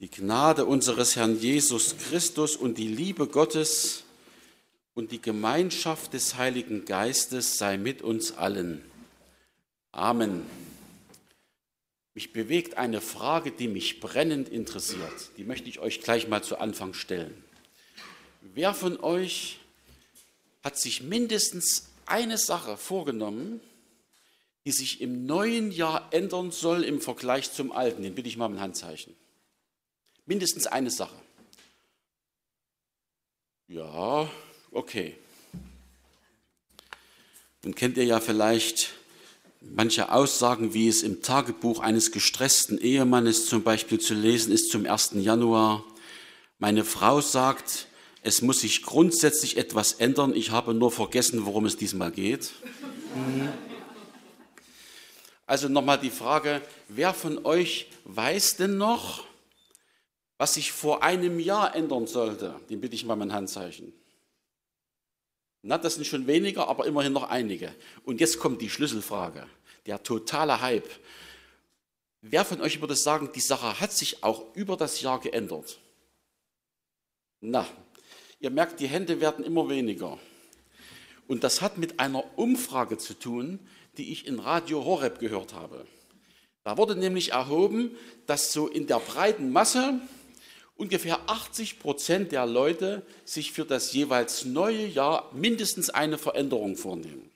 Die Gnade unseres Herrn Jesus Christus und die Liebe Gottes und die Gemeinschaft des Heiligen Geistes sei mit uns allen. Amen. Mich bewegt eine Frage, die mich brennend interessiert. Die möchte ich euch gleich mal zu Anfang stellen. Wer von euch hat sich mindestens eine Sache vorgenommen, die sich im neuen Jahr ändern soll im Vergleich zum alten? Den bitte ich mal um ein Handzeichen. Mindestens eine Sache. Ja, okay. Dann kennt ihr ja vielleicht manche Aussagen, wie es im Tagebuch eines gestressten Ehemannes zum Beispiel zu lesen ist zum 1. Januar. Meine Frau sagt, es muss sich grundsätzlich etwas ändern. Ich habe nur vergessen, worum es diesmal geht. Also nochmal die Frage, wer von euch weiß denn noch, was sich vor einem Jahr ändern sollte? Den bitte ich mal um ein Handzeichen. Na, das sind schon weniger, aber immerhin noch einige. Und jetzt kommt die Schlüsselfrage, der totale Hype. Wer von euch würde sagen, die Sache hat sich auch über das Jahr geändert? Na, ihr merkt, die Hände werden immer weniger. Und das hat mit einer Umfrage zu tun, die ich in Radio Horeb gehört habe. Da wurde nämlich erhoben, dass so in der breiten Masse ungefähr 80% der Leute sich für das jeweils neue Jahr mindestens eine Veränderung vornehmen.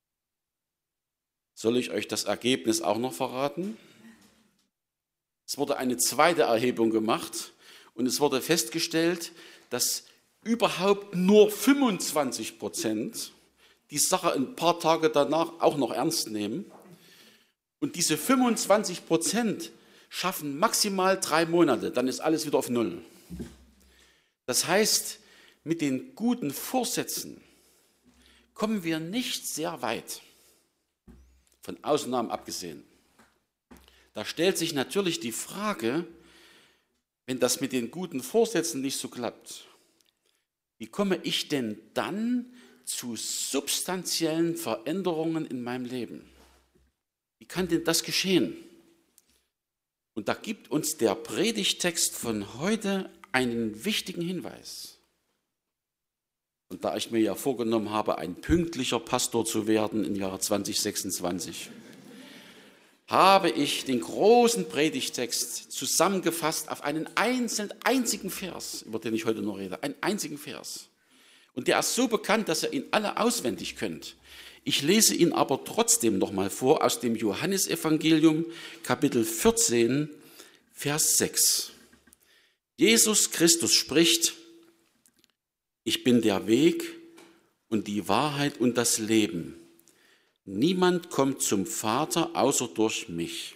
Soll ich euch das Ergebnis auch noch verraten? Es wurde eine zweite Erhebung gemacht und es wurde festgestellt, dass überhaupt nur 25% die Sache ein paar Tage danach auch noch ernst nehmen. Und diese 25% schaffen maximal 3 Monate, dann ist alles wieder auf Null. Das heißt, mit den guten Vorsätzen kommen wir nicht sehr weit, von Ausnahmen abgesehen. Da stellt sich natürlich die Frage, wenn das mit den guten Vorsätzen nicht so klappt, wie komme ich denn dann zu substanziellen Veränderungen in meinem Leben? Wie kann denn das geschehen? Und da gibt uns der Predigtext von heute einen wichtigen Hinweis. Und da ich mir ja vorgenommen habe, ein pünktlicher Pastor zu werden im Jahre 2026, habe ich den großen Predigtext zusammengefasst auf einen einzigen Vers, über den ich heute nur rede, einen einzigen Vers. Und der ist so bekannt, dass ihr ihn alle auswendig könnt. Ich lese ihn aber trotzdem nochmal vor aus dem Johannesevangelium, Kapitel 14, Vers 6. Jesus Christus spricht: Ich bin der Weg und die Wahrheit und das Leben. Niemand kommt zum Vater außer durch mich.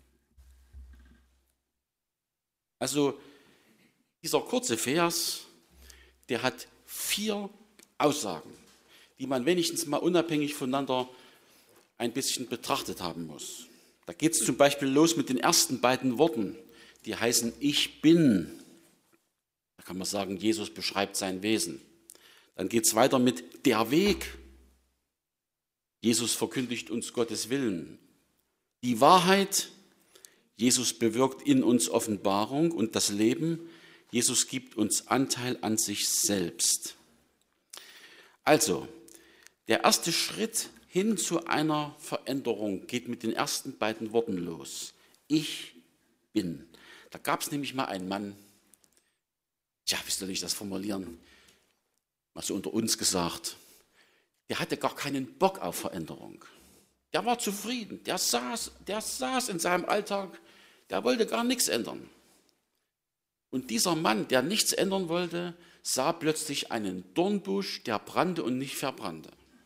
Also dieser kurze Vers, der hat 4 Aussagen, die man wenigstens mal unabhängig voneinander ein bisschen betrachtet haben muss. Da geht es zum Beispiel los mit den ersten beiden Worten, die heißen Ich bin. Da kann man sagen, Jesus beschreibt sein Wesen. Dann geht es weiter mit der Weg. Jesus verkündigt uns Gottes Willen. Die Wahrheit. Jesus bewirkt in uns Offenbarung und das Leben. Jesus gibt uns Anteil an sich selbst. Also, der erste Schritt hin zu einer Veränderung geht mit den ersten beiden Worten los. Ich bin. Da gab es nämlich mal einen Mann, wie soll ich das formulieren? Mal so unter uns gesagt. Der hatte gar keinen Bock auf Veränderung. Der war zufrieden. Der saß in seinem Alltag. Der wollte gar nichts ändern. Und dieser Mann, der nichts ändern wollte, sah plötzlich einen Dornbusch, der brannte und nicht verbrannte.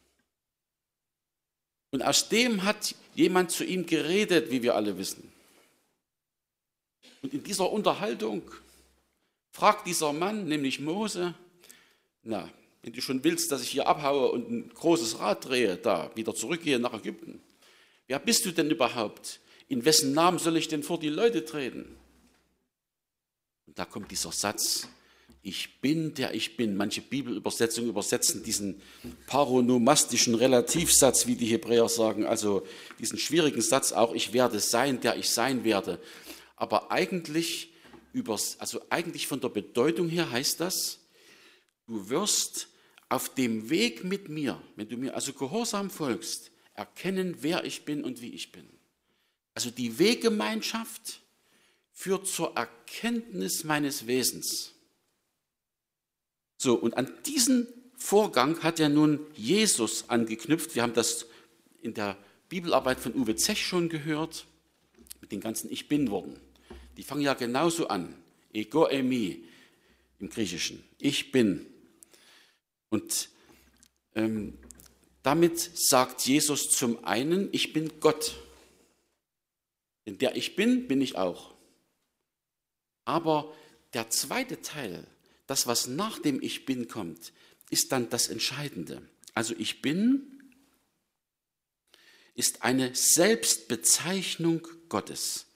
Und aus dem hat jemand zu ihm geredet, wie wir alle wissen. Und in dieser Unterhaltung fragt dieser Mann, nämlich Mose, wenn du schon willst, dass ich hier abhaue und ein großes Rad drehe, da wieder zurückgehe nach Ägypten, wer bist du denn überhaupt? In wessen Namen soll ich denn vor die Leute treten? Und da kommt dieser Satz, ich bin, der ich bin. Manche Bibelübersetzungen übersetzen diesen paronomastischen Relativsatz, wie die Hebräer sagen, also diesen schwierigen Satz auch, ich werde sein, der ich sein werde. Aber eigentlich also eigentlich von der Bedeutung her heißt das, du wirst auf dem Weg mit mir, wenn du mir also gehorsam folgst, erkennen, wer ich bin und wie ich bin. Also die Weggemeinschaft führt zur Erkenntnis meines Wesens. So, und an diesen Vorgang hat ja nun Jesus angeknüpft. Wir haben das in der Bibelarbeit von Uwe Zech schon gehört, mit den ganzen Ich Bin-Worten. Die fangen ja genauso an. Ego eimi im Griechischen. Ich bin. Und damit sagt Jesus zum einen, ich bin Gott. Denn der ich bin, bin ich auch. Aber der zweite Teil, das, was nach dem Ich Bin kommt, ist dann das Entscheidende. Also ich bin ist eine Selbstbezeichnung Gottes.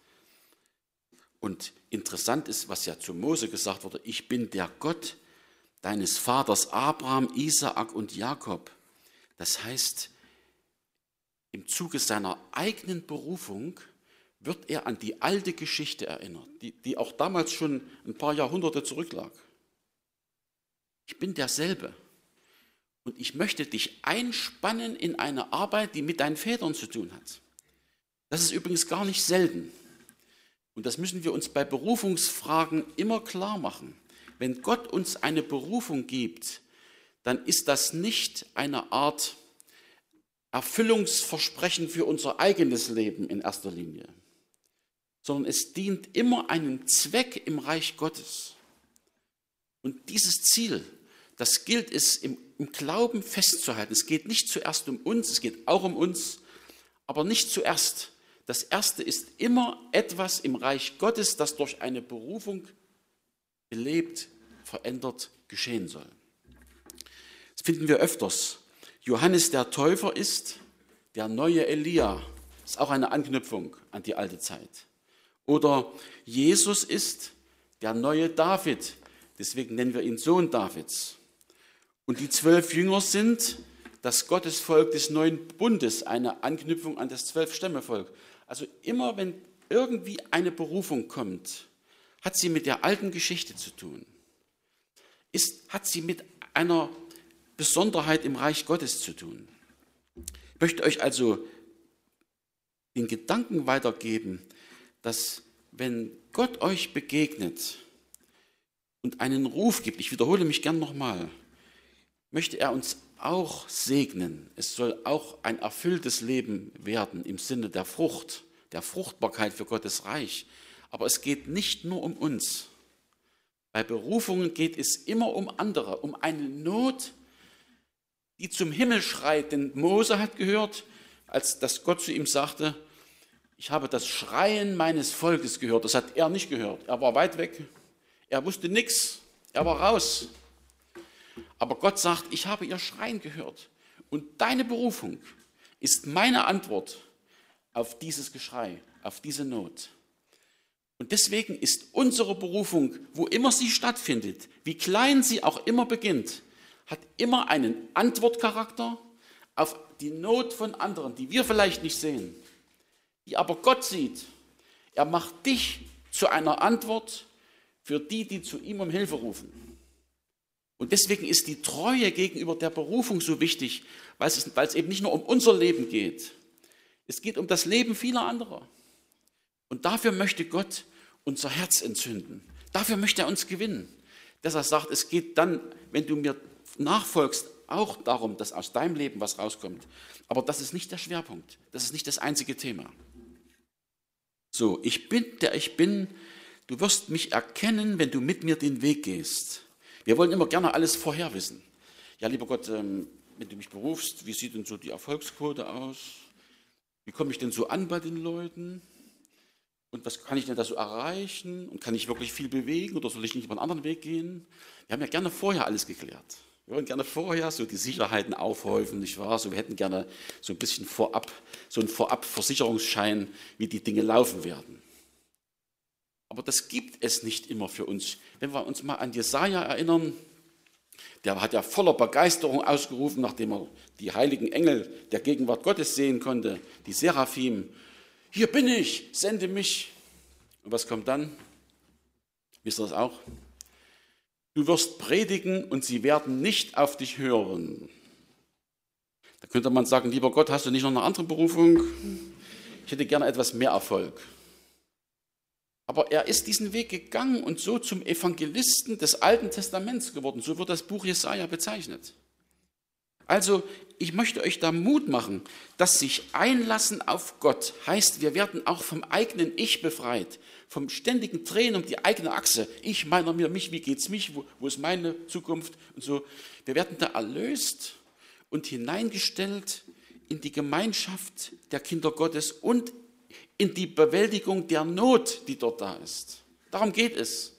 Und interessant ist, was ja zu Mose gesagt wurde, ich bin der Gott deines Vaters Abraham, Isaak und Jakob. Das heißt, im Zuge seiner eigenen Berufung wird er an die alte Geschichte erinnert, die auch damals schon ein paar Jahrhunderte zurücklag. Ich bin derselbe. Und ich möchte dich einspannen in eine Arbeit, die mit deinen Vätern zu tun hat. Das ist übrigens gar nicht selten. Und das müssen wir uns bei Berufungsfragen immer klar machen. Wenn Gott uns eine Berufung gibt, dann ist das nicht eine Art Erfüllungsversprechen für unser eigenes Leben in erster Linie, sondern es dient immer einem Zweck im Reich Gottes. Und dieses Ziel, das gilt es im Glauben festzuhalten. Es geht nicht zuerst um uns, es geht auch um uns, aber nicht zuerst. Das Erste ist immer etwas im Reich Gottes, das durch eine Berufung belebt, verändert geschehen soll. Das finden wir öfters. Johannes der Täufer ist der neue Elia. Das ist auch eine Anknüpfung an die alte Zeit. Oder Jesus ist der neue David. Deswegen nennen wir ihn Sohn Davids. Und die 12 Jünger sind das Gottesvolk des neuen Bundes, eine Anknüpfung an das 12-Stämmevolk. Also immer, wenn irgendwie eine Berufung kommt, hat sie mit der alten Geschichte zu tun. Hat sie mit einer Besonderheit im Reich Gottes zu tun. Ich möchte euch also den Gedanken weitergeben, dass wenn Gott euch begegnet und einen Ruf gibt, ich wiederhole mich gern nochmal, möchte er uns auch segnen. Es soll auch ein erfülltes Leben werden im Sinne der Frucht, der Fruchtbarkeit für Gottes Reich. Aber es geht nicht nur um uns. Bei Berufungen geht es immer um andere, um eine Not, die zum Himmel schreit. Denn Mose hat gehört, als das Gott zu ihm sagte, ich habe das Schreien meines Volkes gehört. Das hat er nicht gehört. Er war weit weg. Er wusste nichts. Er war raus. Aber Gott sagt, ich habe ihr Schreien gehört. Und deine Berufung ist meine Antwort auf dieses Geschrei, auf diese Not. Und deswegen ist unsere Berufung, wo immer sie stattfindet, wie klein sie auch immer beginnt, hat immer einen Antwortcharakter auf die Not von anderen, die wir vielleicht nicht sehen, die aber Gott sieht. Er macht dich zu einer Antwort für die, die zu ihm um Hilfe rufen. Und deswegen ist die Treue gegenüber der Berufung so wichtig, weil es eben nicht nur um unser Leben geht. Es geht um das Leben vieler anderer. Und dafür möchte Gott unser Herz entzünden. Dafür möchte er uns gewinnen. Deshalb sagt, es geht dann, wenn du mir nachfolgst, auch darum, dass aus deinem Leben was rauskommt. Aber das ist nicht der Schwerpunkt. Das ist nicht das einzige Thema. So, ich bin, der ich bin. Du wirst mich erkennen, wenn du mit mir den Weg gehst. Wir wollen immer gerne alles vorher wissen. Ja, lieber Gott, wenn du mich berufst, wie sieht denn so die Erfolgsquote aus? Wie komme ich denn so an bei den Leuten? Und was kann ich denn da so erreichen? Und kann ich wirklich viel bewegen oder soll ich nicht über einen anderen Weg gehen? Wir haben ja gerne vorher alles geklärt. Wir wollen gerne vorher so die Sicherheiten aufhäufen, nicht wahr? So, wir hätten gerne so ein bisschen vorab, so einen Vorab-Versicherungsschein, wie die Dinge laufen werden. Aber das gibt es nicht immer für uns. Wenn wir uns mal an Jesaja erinnern, der hat ja voller Begeisterung ausgerufen, nachdem er die heiligen Engel der Gegenwart Gottes sehen konnte, die Seraphim. Hier bin ich, sende mich. Und was kommt dann? Wisst ihr das auch? Du wirst predigen und sie werden nicht auf dich hören. Da könnte man sagen, lieber Gott, hast du nicht noch eine andere Berufung? Ich hätte gerne etwas mehr Erfolg. Aber er ist diesen Weg gegangen und so zum Evangelisten des Alten Testaments geworden. So wird das Buch Jesaja bezeichnet. Also, ich möchte euch da Mut machen, dass sich einlassen auf Gott heißt, wir werden auch vom eigenen Ich befreit, vom ständigen Drehen um die eigene Achse. Ich, meiner, mir, mich, wie geht's mich, wo ist meine Zukunft und so. Wir werden da erlöst und hineingestellt in die Gemeinschaft der Kinder Gottes und in die Bewältigung der Not, die dort da ist. Darum geht es.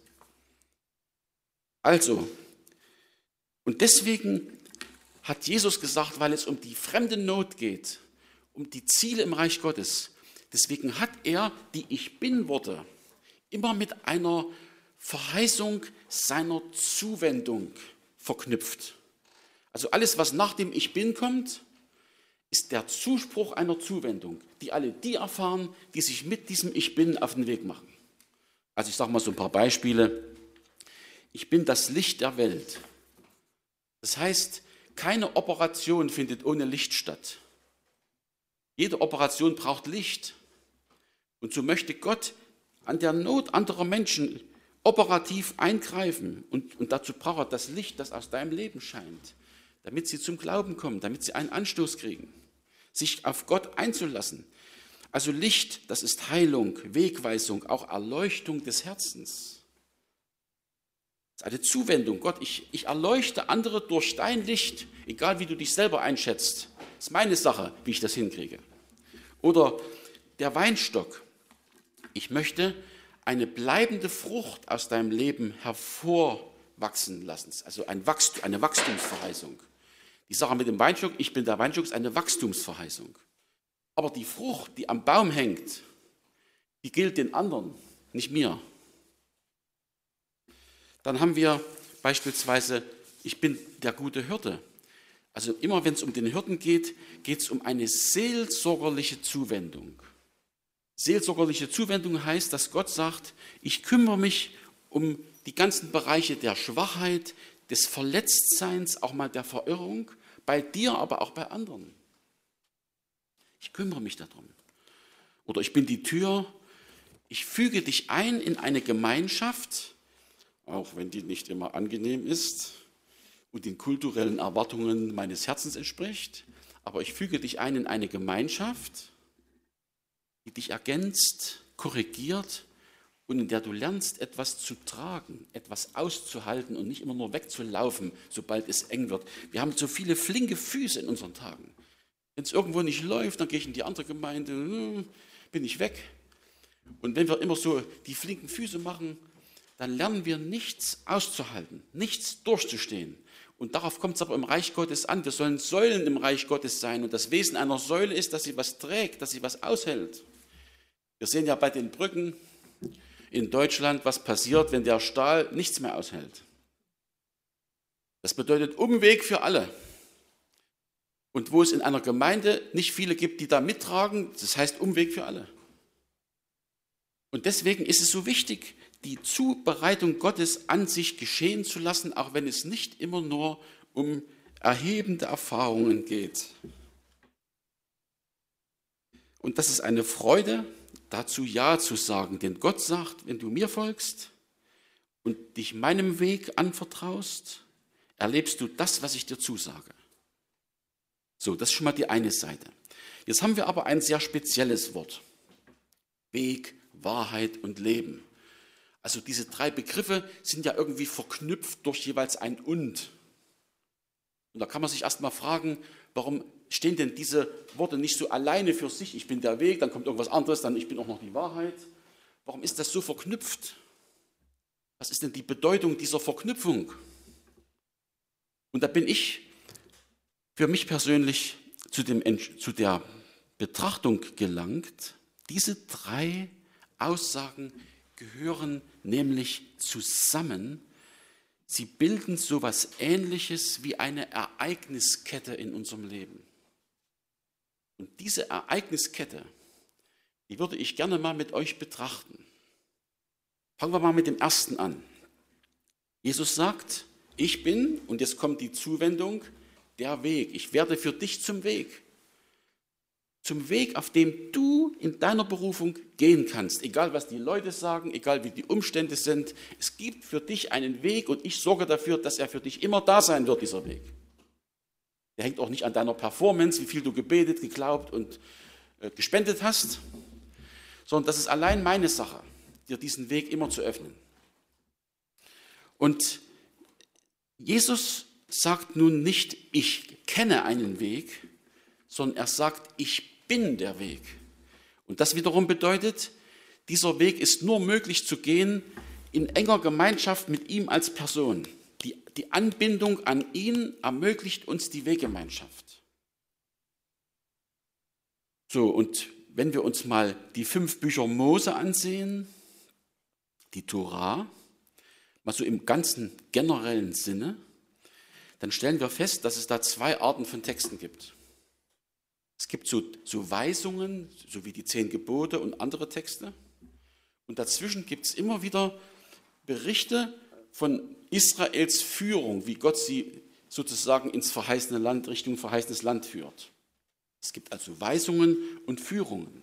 Also, und deswegen hat Jesus gesagt, weil es um die fremde Not geht, um die Ziele im Reich Gottes, deswegen hat er die Ich Bin-Worte immer mit einer Verheißung seiner Zuwendung verknüpft. Also alles, was nach dem Ich Bin kommt, ist der Zuspruch einer Zuwendung, die alle die erfahren, die sich mit diesem Ich Bin auf den Weg machen. Also ich sage mal so ein paar Beispiele. Ich bin das Licht der Welt. Das heißt, keine Operation findet ohne Licht statt. Jede Operation braucht Licht. Und so möchte Gott an der Not anderer Menschen operativ eingreifen. Und dazu braucht er das Licht, das aus deinem Leben scheint, damit sie zum Glauben kommen, damit sie einen Anstoß kriegen, sich auf Gott einzulassen. Also Licht, das ist Heilung, Wegweisung, auch Erleuchtung des Herzens. Das ist eine Zuwendung. Gott, ich erleuchte andere durch dein Licht, egal wie du dich selber einschätzt. Das ist meine Sache, wie ich das hinkriege. Oder der Weinstock. Ich möchte eine bleibende Frucht aus deinem Leben hervorwachsen lassen. Also eine Wachstumsverheißung. Die Sache mit dem Weinstock, ich bin der Weinstock, ist eine Wachstumsverheißung. Aber die Frucht, die am Baum hängt, die gilt den anderen, nicht mir. Dann haben wir beispielsweise, ich bin der gute Hirte. Also immer wenn es um den Hirten geht, geht es um eine seelsorgerliche Zuwendung. Seelsorgerliche Zuwendung heißt, dass Gott sagt, ich kümmere mich um die ganzen Bereiche der Schwachheit, des Verletztseins, auch mal der Verirrung, bei dir, aber auch bei anderen. Ich kümmere mich darum. Oder ich bin die Tür, ich füge dich ein in eine Gemeinschaft, auch wenn die nicht immer angenehm ist und den kulturellen Erwartungen meines Herzens entspricht, aber ich füge dich ein in eine Gemeinschaft, die dich ergänzt, korrigiert und in der du lernst, etwas zu tragen, etwas auszuhalten und nicht immer nur wegzulaufen, sobald es eng wird. Wir haben so viele flinke Füße in unseren Tagen. Wenn es irgendwo nicht läuft, dann gehe ich in die andere Gemeinde, bin ich weg. Und wenn wir immer so die flinken Füße machen, dann lernen wir nichts auszuhalten, nichts durchzustehen. Und darauf kommt es aber im Reich Gottes an. Wir sollen Säulen im Reich Gottes sein. Und das Wesen einer Säule ist, dass sie was trägt, dass sie was aushält. Wir sehen ja bei den Brücken in Deutschland, was passiert, wenn der Stahl nichts mehr aushält. Das bedeutet Umweg für alle. Und wo es in einer Gemeinde nicht viele gibt, die da mittragen, das heißt Umweg für alle. Und deswegen ist es so wichtig, die Zubereitung Gottes an sich geschehen zu lassen, auch wenn es nicht immer nur um erhebende Erfahrungen geht. Und das ist eine Freude, dazu Ja zu sagen. Denn Gott sagt, wenn du mir folgst und dich meinem Weg anvertraust, erlebst du das, was ich dir zusage. So, das ist schon mal die eine Seite. Jetzt haben wir aber ein sehr spezielles Wort. Weg, Wahrheit und Leben. Also diese drei Begriffe sind ja irgendwie verknüpft durch jeweils ein Und. Und da kann man sich erstmal fragen, warum stehen denn diese Worte nicht so alleine für sich? Ich bin der Weg, dann kommt irgendwas anderes, dann ich bin auch noch die Wahrheit. Warum ist das so verknüpft? Was ist denn die Bedeutung dieser Verknüpfung? Und da bin ich für mich persönlich zu der Betrachtung gelangt, diese drei Aussagen gehören nämlich zusammen. Sie bilden so etwas Ähnliches wie eine Ereigniskette in unserem Leben. Und diese Ereigniskette, die würde ich gerne mal mit euch betrachten. Fangen wir mal mit dem ersten an. Jesus sagt, ich bin, und jetzt kommt die Zuwendung, der Weg. Ich werde für dich zum Weg. Zum Weg, auf dem du in deiner Berufung gehen kannst. Egal, was die Leute sagen, egal, wie die Umstände sind. Es gibt für dich einen Weg und ich sorge dafür, dass er für dich immer da sein wird, dieser Weg. Der hängt auch nicht an deiner Performance, wie viel du gebetet, geglaubt und gespendet hast, sondern das ist allein meine Sache, dir diesen Weg immer zu öffnen. Und Jesus sagt nun nicht, ich kenne einen Weg, sondern er sagt, ich bin der Weg. Und das wiederum bedeutet, dieser Weg ist nur möglich zu gehen in enger Gemeinschaft mit ihm als Person. Die Anbindung an ihn ermöglicht uns die Weggemeinschaft. So, und wenn wir uns mal die 5 Bücher Mose ansehen, die Tora, mal so im ganzen generellen Sinne, dann stellen wir fest, dass es da 2 Arten von Texten gibt. Es gibt so Weisungen, so wie die 10 Gebote und andere Texte. Und dazwischen gibt es immer wieder Berichte von Israels Führung, wie Gott sie sozusagen ins verheißene Land, Richtung verheißenes Land führt. Es gibt also Weisungen und Führungen.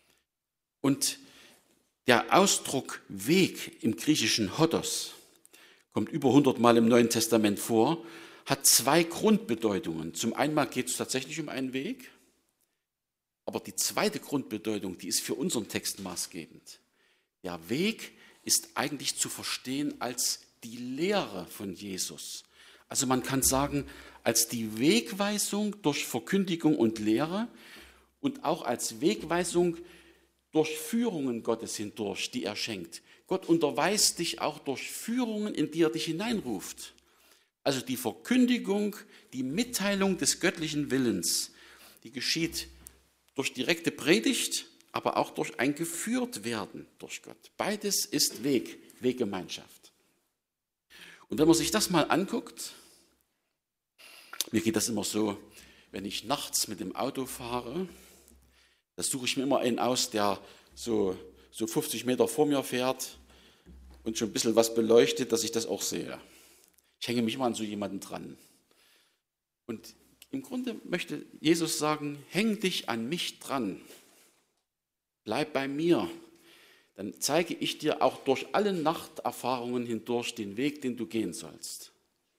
Und der Ausdruck Weg im griechischen Hodos kommt über 100 Mal im Neuen Testament vor, hat 2 Grundbedeutungen. Zum einen geht es tatsächlich um einen Weg, aber die zweite Grundbedeutung, die ist für unseren Text maßgebend. Der Weg ist eigentlich zu verstehen als die Lehre von Jesus. Also man kann sagen, als die Wegweisung durch Verkündigung und Lehre und auch als Wegweisung durch Führungen Gottes hindurch, die er schenkt. Gott unterweist dich auch durch Führungen, in die er dich hineinruft. Also die Verkündigung, die Mitteilung des göttlichen Willens, die geschieht durch direkte Predigt, aber auch durch ein Geführtwerden durch Gott. Beides ist Weggemeinschaft. Und wenn man sich das mal anguckt, mir geht das immer so, wenn ich nachts mit dem Auto fahre, da suche ich mir immer einen aus, der so 50 Meter vor mir fährt und schon ein bisschen was beleuchtet, dass ich das auch sehe. Ich hänge mich immer an so jemanden dran. Und im Grunde möchte Jesus sagen, häng dich an mich dran. Bleib bei mir. Dann zeige ich dir auch durch alle Nachterfahrungen hindurch den Weg, den du gehen sollst.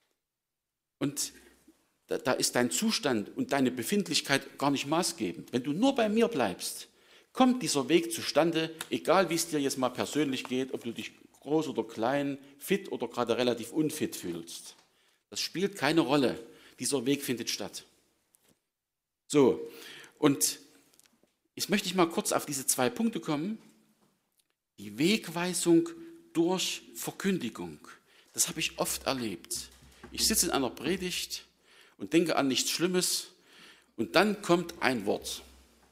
Und da ist dein Zustand und deine Befindlichkeit gar nicht maßgebend. Wenn du nur bei mir bleibst, kommt dieser Weg zustande, egal wie es dir jetzt mal persönlich geht, ob du dich groß oder klein, fit oder gerade relativ unfit fühlst. Das spielt keine Rolle. Dieser Weg findet statt. So, und jetzt möchte ich mal kurz auf diese 2 Punkte kommen. Die Wegweisung durch Verkündigung. Das habe ich oft erlebt. Ich sitze in einer Predigt und denke an nichts Schlimmes und dann kommt ein Wort.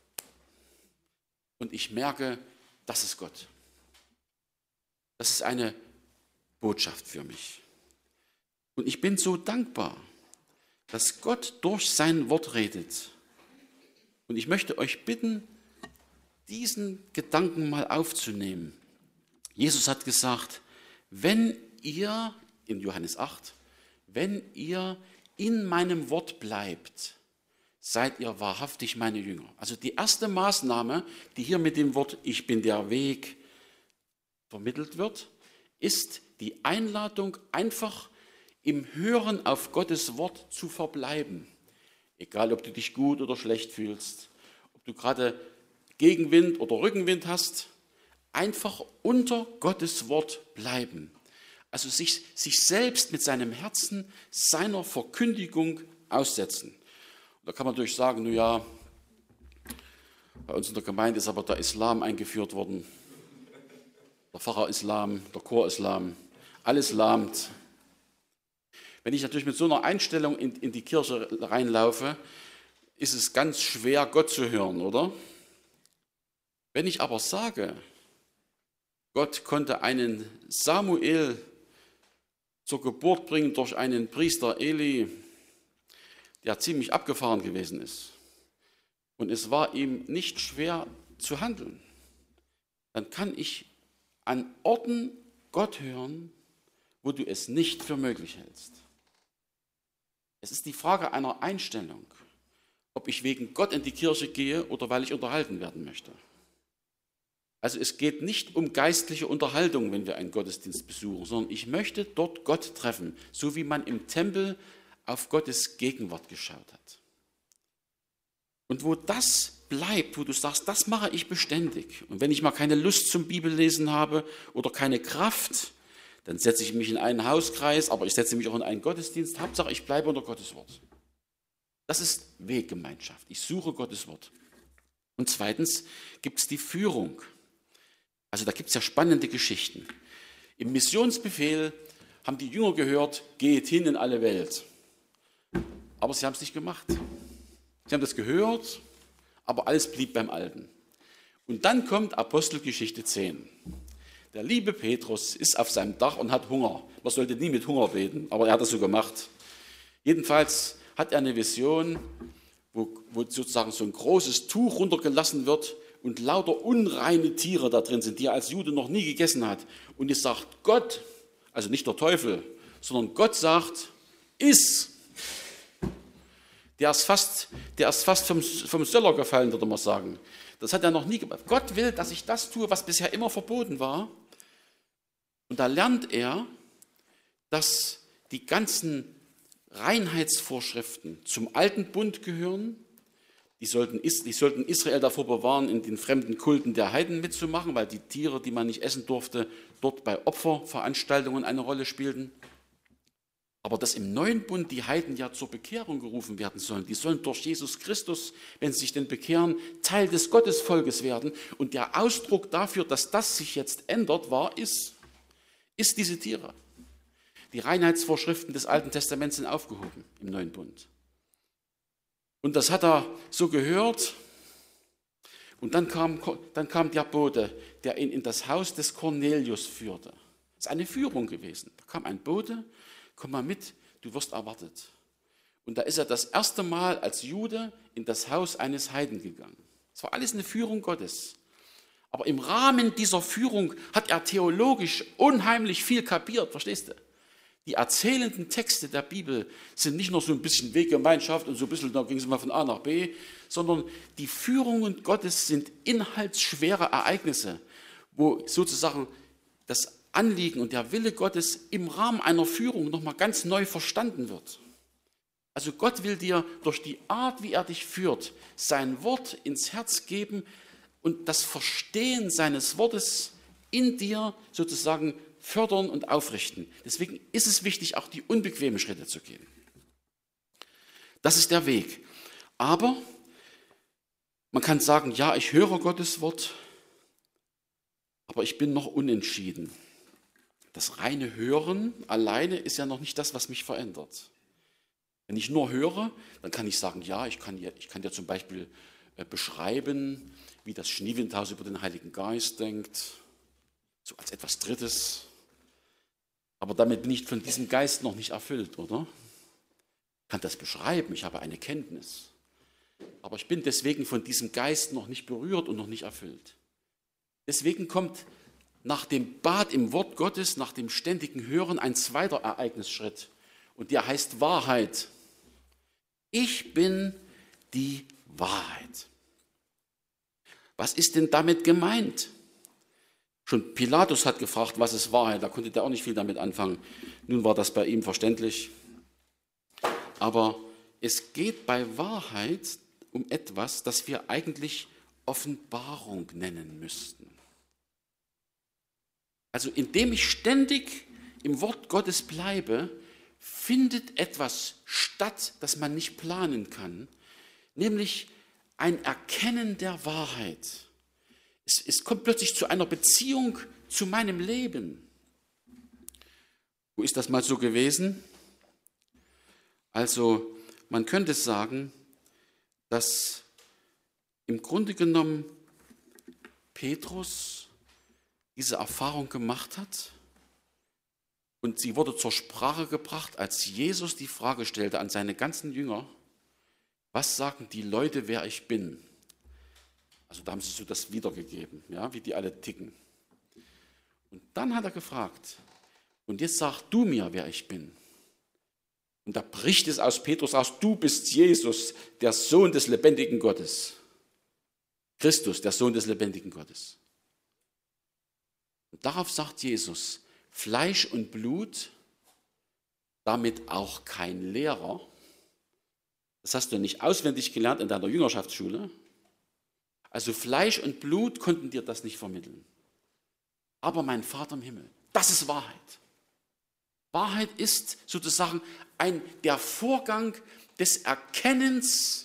Und ich merke, das ist Gott. Das ist eine Botschaft für mich. Und ich bin so dankbar, dass Gott durch sein Wort redet. Und ich möchte euch bitten, diesen Gedanken mal aufzunehmen. Jesus hat gesagt, wenn ihr, in Johannes 8, wenn ihr in meinem Wort bleibt, seid ihr wahrhaftig meine Jünger. Also die erste Maßnahme, die hier mit dem Wort Ich bin der Weg vermittelt wird, ist die Einladung, einfach im Hören auf Gottes Wort zu verbleiben. Egal, ob du dich gut oder schlecht fühlst, ob du gerade Gegenwind oder Rückenwind hast, einfach unter Gottes Wort bleiben. Also sich selbst mit seinem Herzen, seiner Verkündigung aussetzen. Und da kann man natürlich sagen, nun ja, bei uns in der Gemeinde ist aber der Islam eingeführt worden. Der Pfarrer-Islam, der Chor-Islam, alles lahmt. Wenn ich natürlich mit so einer Einstellung in die Kirche reinlaufe, ist es ganz schwer, Gott zu hören, oder? Wenn ich aber sage, Gott konnte einen Samuel zur Geburt bringen durch einen Priester Eli, der ziemlich abgefahren gewesen ist, und es war ihm nicht schwer zu handeln, dann kann ich an Orten Gott hören, wo du es nicht für möglich hältst. Es ist die Frage einer Einstellung, ob ich wegen Gott in die Kirche gehe oder weil ich unterhalten werden möchte. Also es geht nicht um geistliche Unterhaltung, wenn wir einen Gottesdienst besuchen, sondern ich möchte dort Gott treffen, so wie man im Tempel auf Gottes Gegenwart geschaut hat. Und wo das bleibt, wo du sagst, das mache ich beständig. Und wenn ich mal keine Lust zum Bibellesen habe oder keine Kraft, dann setze ich mich in einen Hauskreis, aber ich setze mich auch in einen Gottesdienst. Hauptsache, ich bleibe unter Gottes Wort. Das ist Weggemeinschaft. Ich suche Gottes Wort. Und zweitens gibt es die Führung. Also da gibt es ja spannende Geschichten. Im Missionsbefehl haben die Jünger gehört, geht hin in alle Welt. Aber sie haben es nicht gemacht. Sie haben das gehört, aber alles blieb beim Alten. Und dann kommt Apostelgeschichte 10. Der liebe Petrus ist auf seinem Dach und hat Hunger. Man sollte nie mit Hunger beten, aber er hat das so gemacht. Jedenfalls hat er eine Vision, wo sozusagen so ein großes Tuch runtergelassen wird und lauter unreine Tiere da drin sind, die er als Jude noch nie gegessen hat. Und es sagt Gott, also nicht der Teufel, sondern Gott sagt, iss. Der ist fast vom Söller gefallen, würde man sagen. Das hat er noch nie gemacht. Gott will, dass ich das tue, was bisher immer verboten war. Und da lernt er, dass die ganzen Reinheitsvorschriften zum alten Bund gehören. Die sollten Israel davor bewahren, in den fremden Kulten der Heiden mitzumachen, weil die Tiere, die man nicht essen durfte, dort bei Opferveranstaltungen eine Rolle spielten. Aber dass im neuen Bund die Heiden ja zur Bekehrung gerufen werden sollen. Die sollen durch Jesus Christus, wenn sie sich denn bekehren, Teil des Gottesvolkes werden. Und der Ausdruck dafür, dass das sich jetzt ändert, ist diese Tiere. Die Reinheitsvorschriften des Alten Testaments sind aufgehoben im neuen Bund. Und das hat er so gehört. Und dann kam der Bote, der ihn in das Haus des Kornelius führte. Das ist eine Führung gewesen. Da kam ein Bote, komm mal mit, du wirst erwartet. Und da ist er das erste Mal als Jude in das Haus eines Heiden gegangen. Es war alles eine Führung Gottes. Aber im Rahmen dieser Führung hat er theologisch unheimlich viel kapiert, verstehst du? Die erzählenden Texte der Bibel sind nicht nur so ein bisschen Weggemeinschaft und so ein bisschen, da ging es mal von A nach B, sondern die Führungen Gottes sind inhaltsschwere Ereignisse, wo sozusagen das Anliegen und der Wille Gottes im Rahmen einer Führung nochmal ganz neu verstanden wird. Also Gott will dir durch die Art, wie er dich führt, sein Wort ins Herz geben und das Verstehen seines Wortes in dir sozusagen fördern und aufrichten. Deswegen ist es wichtig, auch die unbequemen Schritte zu gehen. Das ist der Weg. Aber man kann sagen, ja, ich höre Gottes Wort, aber ich bin noch unentschieden. Das reine Hören alleine ist ja noch nicht das, was mich verändert. Wenn ich nur höre, dann kann ich sagen, ja, ich kann dir zum Beispiel beschreiben, wie das Schniewindhaus über den Heiligen Geist denkt, so als etwas Drittes. Aber damit bin ich von diesem Geist noch nicht erfüllt, oder? Ich kann das beschreiben, ich habe eine Kenntnis. Aber ich bin deswegen von diesem Geist noch nicht berührt und noch nicht erfüllt. Deswegen kommt nach dem Bad im Wort Gottes, nach dem ständigen Hören ein zweiter Ereignisschritt. Und der heißt Wahrheit. Ich bin die Wahrheit. Was ist denn damit gemeint? Schon Pilatus hat gefragt, was ist Wahrheit? Da konnte der auch nicht viel damit anfangen. Nun war das bei ihm verständlich. Aber es geht bei Wahrheit um etwas, das wir eigentlich Offenbarung nennen müssten. Also indem ich ständig im Wort Gottes bleibe, findet etwas statt, das man nicht planen kann, nämlich ein Erkennen der Wahrheit. Es kommt plötzlich zu einer Beziehung zu meinem Leben. Wo ist das mal so gewesen? Also man könnte sagen, dass im Grunde genommen Petrus diese Erfahrung gemacht hat und sie wurde zur Sprache gebracht, als Jesus die Frage stellte an seine ganzen Jünger, was sagen die Leute, wer ich bin? Also da haben sie so das wiedergegeben, ja, wie die alle ticken. Und dann hat er gefragt, und jetzt sag du mir, wer ich bin. Und da bricht es aus Petrus raus, du bist Jesus, der Sohn des lebendigen Gottes. Christus, der Sohn des lebendigen Gottes. Und darauf sagt Jesus, Fleisch und Blut, damit auch kein Lehrer. Das hast du nicht auswendig gelernt in deiner Jüngerschaftsschule. Also Fleisch und Blut konnten dir das nicht vermitteln. Aber mein Vater im Himmel, das ist Wahrheit. Wahrheit ist sozusagen der Vorgang des Erkennens,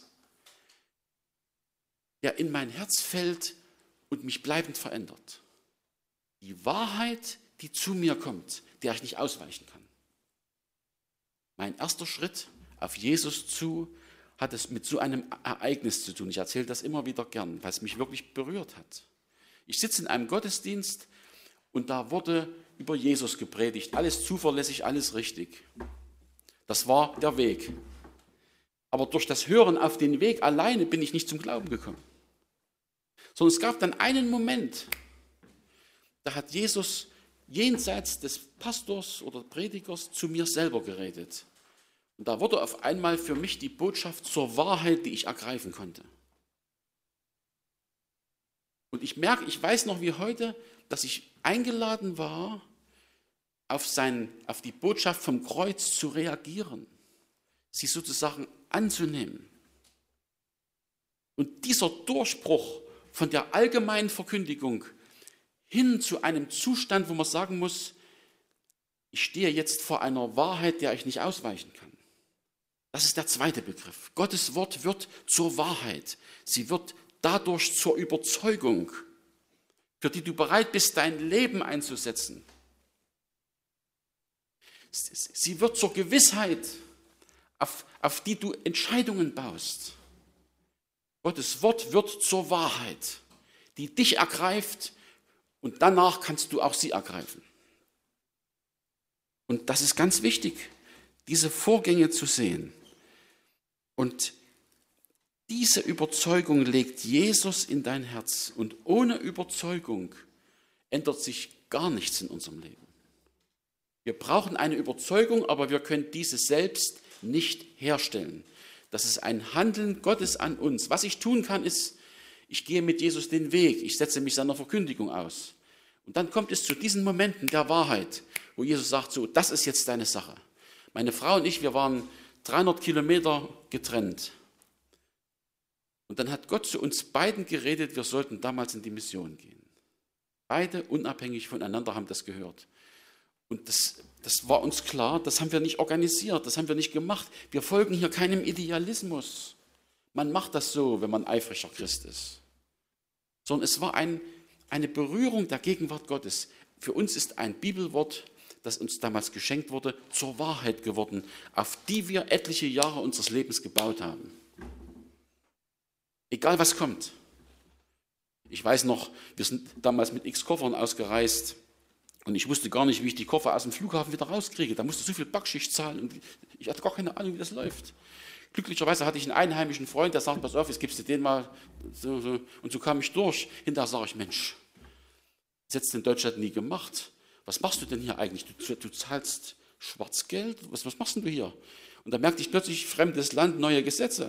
der in mein Herz fällt und mich bleibend verändert. Die Wahrheit, die zu mir kommt, der ich nicht ausweichen kann. Mein erster Schritt auf Jesus zu hat es mit so einem Ereignis zu tun. Ich erzähle das immer wieder gern, weil es mich wirklich berührt hat. Ich sitze in einem Gottesdienst und da wurde über Jesus gepredigt. Alles zuverlässig, alles richtig. Das war der Weg. Aber durch das Hören auf den Weg alleine bin ich nicht zum Glauben gekommen. Sondern es gab dann einen Moment, da hat Jesus jenseits des Pastors oder Predigers zu mir selber geredet. Und da wurde auf einmal für mich die Botschaft zur Wahrheit, die ich ergreifen konnte. Und ich weiß noch wie heute, dass ich eingeladen war, auf die Botschaft vom Kreuz zu reagieren, sie sozusagen anzunehmen. Und dieser Durchbruch von der allgemeinen Verkündigung hin zu einem Zustand, wo man sagen muss, ich stehe jetzt vor einer Wahrheit, der ich nicht ausweichen kann. Das ist der zweite Begriff. Gottes Wort wird zur Wahrheit. Sie wird dadurch zur Überzeugung, für die du bereit bist, dein Leben einzusetzen. Sie wird zur Gewissheit, auf die du Entscheidungen baust. Gottes Wort wird zur Wahrheit, die dich ergreift und danach kannst du auch sie ergreifen. Und das ist ganz wichtig, diese Vorgänge zu sehen. Und diese Überzeugung legt Jesus in dein Herz. Und ohne Überzeugung ändert sich gar nichts in unserem Leben. Wir brauchen eine Überzeugung, aber wir können diese selbst nicht herstellen. Das ist ein Handeln Gottes an uns. Was ich tun kann, ist, ich gehe mit Jesus den Weg. Ich setze mich seiner Verkündigung aus. Und dann kommt es zu diesen Momenten der Wahrheit, wo Jesus sagt, so, das ist jetzt deine Sache. Meine Frau und ich, wir waren 300 Kilometer getrennt. Und dann hat Gott zu uns beiden geredet, wir sollten damals in die Mission gehen. Beide unabhängig voneinander haben das gehört. Und das war uns klar, das haben wir nicht organisiert, das haben wir nicht gemacht. Wir folgen hier keinem Idealismus. Man macht das so, wenn man eifriger Christ ist. Sondern es war eine Berührung der Gegenwart Gottes. Für uns ist ein Bibelwort, das uns damals geschenkt wurde, zur Wahrheit geworden, auf die wir etliche Jahre unseres Lebens gebaut haben. Egal was kommt. Ich weiß noch, wir sind damals mit x Koffern ausgereist und ich wusste gar nicht, wie ich die Koffer aus dem Flughafen wieder rauskriege. Da musste ich so viel Backschicht zahlen und ich hatte gar keine Ahnung, wie das läuft. Glücklicherweise hatte ich einen einheimischen Freund, der sagt, pass auf, jetzt gibst du den mal so. Und so kam ich durch. Hinterher sage ich, Mensch, das hättest du in Deutschland nie gemacht. Was machst du denn hier eigentlich? Du zahlst Schwarzgeld? Was machst denn du hier? Und da merkte ich plötzlich, fremdes Land, neue Gesetze.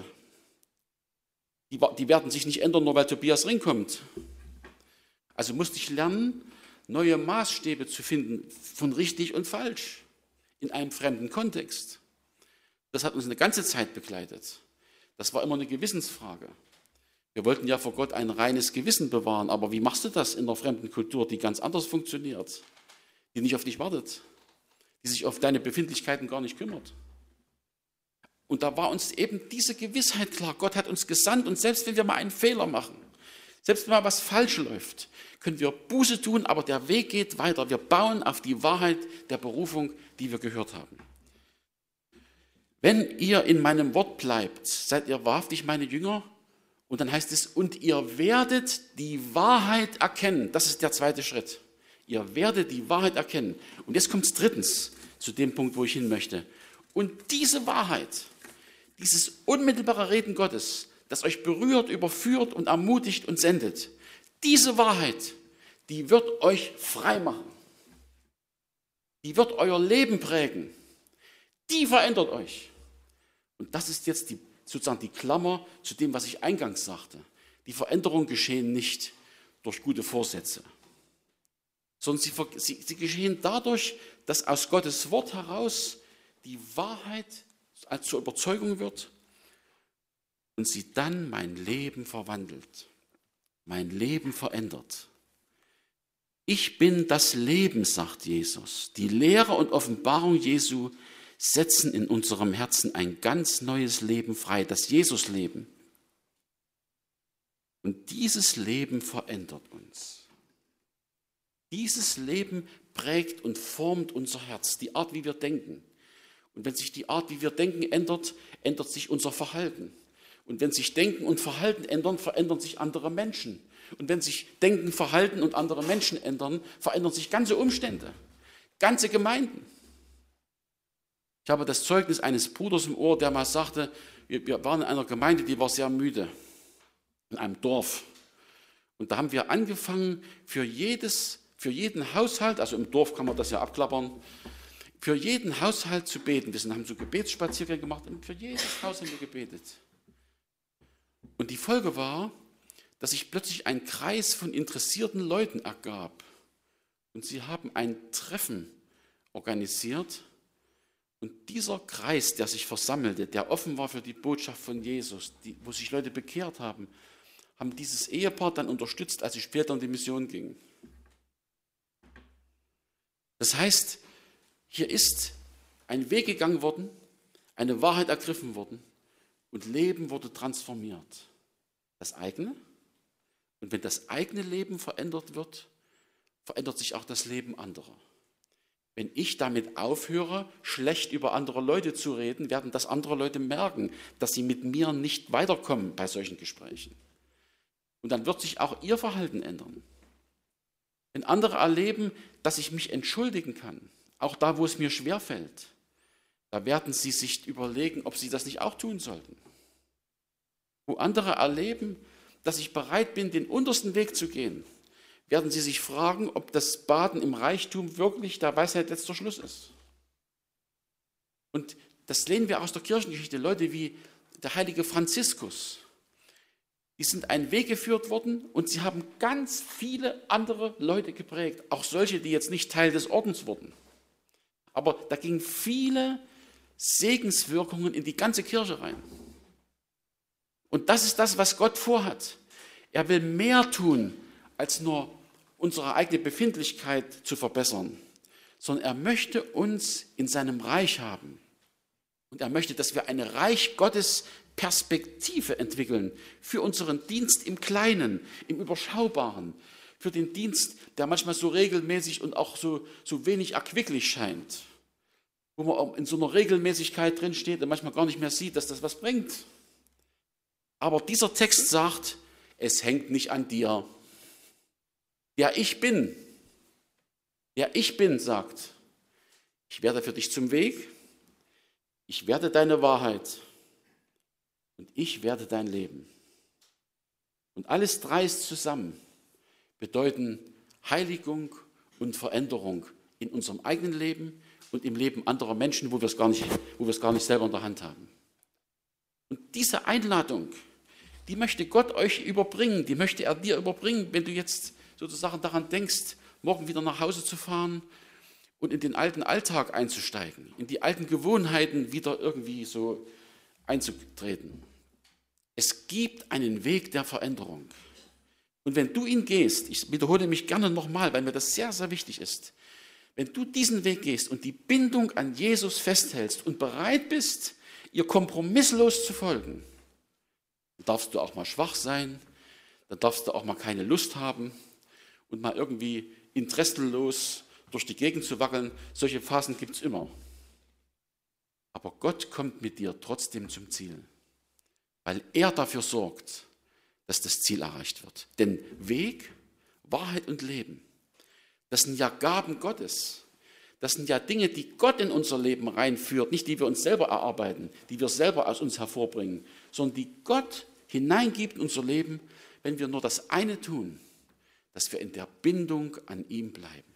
Die werden sich nicht ändern, nur weil Tobias Ring kommt. Also musste ich lernen, neue Maßstäbe zu finden von richtig und falsch in einem fremden Kontext. Das hat uns eine ganze Zeit begleitet. Das war immer eine Gewissensfrage. Wir wollten ja vor Gott ein reines Gewissen bewahren, aber wie machst du das in einer fremden Kultur, die ganz anders funktioniert, die nicht auf dich wartet, die sich auf deine Befindlichkeiten gar nicht kümmert? Und da war uns eben diese Gewissheit klar, Gott hat uns gesandt und selbst wenn wir mal einen Fehler machen, selbst wenn mal was falsch läuft, können wir Buße tun, aber der Weg geht weiter. Wir bauen auf die Wahrheit der Berufung, die wir gehört haben. Wenn ihr in meinem Wort bleibt, seid ihr wahrhaftig meine Jünger. Und dann heißt es, und ihr werdet die Wahrheit erkennen. Das ist der zweite Schritt. Ihr werdet die Wahrheit erkennen. Und jetzt kommt es drittens zu dem Punkt, wo ich hin möchte. Und diese Wahrheit, dieses unmittelbare Reden Gottes, das euch berührt, überführt und ermutigt und sendet, diese Wahrheit, die wird euch frei machen. die wird euer Leben prägen. Die verändert euch. Und das ist jetzt sozusagen die Klammer zu dem, was ich eingangs sagte. Die Veränderungen geschehen nicht durch gute Vorsätze, sondern sie geschehen dadurch, dass aus Gottes Wort heraus die Wahrheit zur Überzeugung wird und sie dann mein Leben verwandelt, mein Leben verändert. Ich bin das Leben, sagt Jesus. Die Lehre und Offenbarung Jesu setzen in unserem Herzen ein ganz neues Leben frei, das Jesus-Leben. Und dieses Leben verändert uns. Dieses Leben prägt und formt unser Herz, die Art, wie wir denken. Und wenn sich die Art, wie wir denken, ändert, ändert sich unser Verhalten. Und wenn sich Denken und Verhalten ändern, verändern sich andere Menschen. Und wenn sich Denken, Verhalten und andere Menschen ändern, verändern sich ganze Umstände, ganze Gemeinden. Ich habe das Zeugnis eines Bruders im Ohr, der mal sagte, wir waren in einer Gemeinde, die war sehr müde, in einem Dorf. Und da haben wir angefangen, für jeden Haushalt, also im Dorf kann man das ja abklappern, für jeden Haushalt zu beten. Wir haben so Gebetsspaziergänge gemacht und für jedes Haus haben wir gebetet. Und die Folge war, dass sich plötzlich ein Kreis von interessierten Leuten ergab. Und sie haben ein Treffen organisiert. Und dieser Kreis, der sich versammelte, der offen war für die Botschaft von Jesus, wo sich Leute bekehrt haben, haben dieses Ehepaar dann unterstützt, als sie später in die Mission gingen. Das heißt, hier ist ein Weg gegangen worden, eine Wahrheit ergriffen worden und Leben wurde transformiert. Das eigene. Und wenn das eigene Leben verändert wird, verändert sich auch das Leben anderer. Wenn ich damit aufhöre, schlecht über andere Leute zu reden, werden das andere Leute merken, dass sie mit mir nicht weiterkommen bei solchen Gesprächen. Und dann wird sich auch ihr Verhalten ändern. Wenn andere erleben, dass ich mich entschuldigen kann, auch da, wo es mir schwerfällt, da werden sie sich überlegen, ob sie das nicht auch tun sollten. Wo andere erleben, dass ich bereit bin, den untersten Weg zu gehen, werden sie sich fragen, ob das Baden im Reichtum wirklich der Weisheit letzter Schluss ist. Und das lehnen wir aus der Kirchengeschichte. Leute wie der heilige Franziskus, die sind einen Weg geführt worden und sie haben ganz viele andere Leute geprägt. Auch solche, die jetzt nicht Teil des Ordens wurden. Aber da gingen viele Segenswirkungen in die ganze Kirche rein. Und das ist das, was Gott vorhat. Er will mehr tun, als nur unsere eigene Befindlichkeit zu verbessern, sondern er möchte uns in seinem Reich haben. Und er möchte, dass wir eine Reich Gottes Perspektive entwickeln für unseren Dienst im Kleinen, im Überschaubaren, für den Dienst, der manchmal so regelmäßig und auch so wenig erquicklich scheint, wo man auch in so einer Regelmäßigkeit drinsteht und manchmal gar nicht mehr sieht, dass das was bringt. Aber dieser Text sagt, es hängt nicht an dir. Der ich bin, sagt, ich werde für dich zum Weg, ich werde deine Wahrheit und ich werde dein Leben. Und alles drei ist zusammen, bedeuten Heiligung und Veränderung in unserem eigenen Leben und im Leben anderer Menschen, wo wir es gar nicht selber in der Hand haben. Und diese Einladung, die möchte Gott euch überbringen, die möchte er dir überbringen, wenn du jetzt sozusagen daran denkst, morgen wieder nach Hause zu fahren und in den alten Alltag einzusteigen, in die alten Gewohnheiten wieder irgendwie so einzutreten. Es gibt einen Weg der Veränderung. Und wenn du ihn gehst, ich wiederhole mich gerne nochmal, weil mir das sehr, sehr wichtig ist, wenn du diesen Weg gehst und die Bindung an Jesus festhältst und bereit bist, ihr kompromisslos zu folgen, dann darfst du auch mal schwach sein, dann darfst du auch mal keine Lust haben und mal irgendwie interessenlos durch die Gegend zu wackeln. Solche Phasen gibt es immer. Aber Gott kommt mit dir trotzdem zum Ziel, weil er dafür sorgt, dass das Ziel erreicht wird. Denn Weg, Wahrheit und Leben, das sind ja Gaben Gottes. Das sind ja Dinge, die Gott in unser Leben reinführt, nicht die wir uns selber erarbeiten, die wir selber aus uns hervorbringen, sondern die Gott hineingibt in unser Leben, wenn wir nur das eine tun, dass wir in der Bindung an ihm bleiben.